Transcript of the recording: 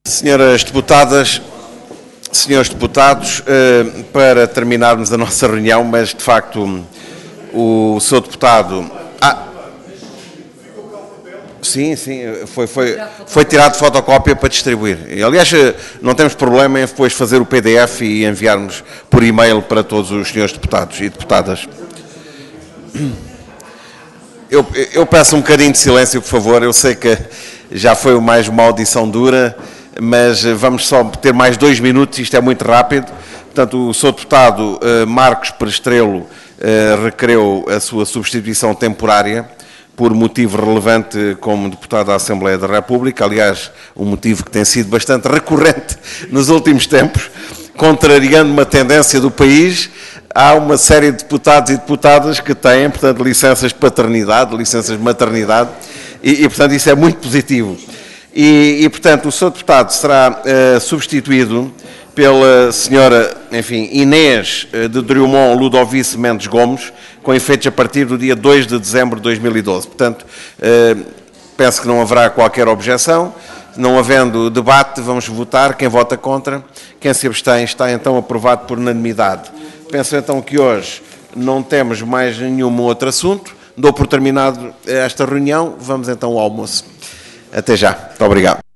Senhoras deputadas, senhores deputados, para terminarmos a nossa reunião, mas de facto o seu deputado... Sim, foi tirado fotocópia para distribuir. Aliás, não temos problema em depois fazer o PDF e enviarmos por e-mail para todos os senhores deputados e deputadas. Eu peço um bocadinho de silêncio, por favor. Eu sei que já foi mais uma audição dura, mas vamos só ter mais 2 minutos, isto é muito rápido. Portanto, o Sr. Deputado Marcos Perestrelo requereu a sua substituição temporária por motivo relevante como deputado da Assembleia da República, aliás, um motivo que tem sido bastante recorrente nos últimos tempos, contrariando uma tendência do país. Há uma série de deputados e deputadas que têm, portanto, licenças de paternidade, licenças de maternidade, e portanto, isso é muito positivo. Portanto, o Sr. Deputado será substituído pela senhora, enfim, Inês de Drummond Ludovice Mendes Gomes, com efeitos a partir do dia 2 de dezembro de 2012. Portanto, penso que não haverá qualquer objeção. Não havendo debate, vamos votar. Quem vota contra, quem se abstém, está então aprovado por unanimidade. Penso então que hoje não temos mais nenhum outro assunto. Dou por terminado esta reunião. Vamos então ao almoço. Até já. Muito obrigado.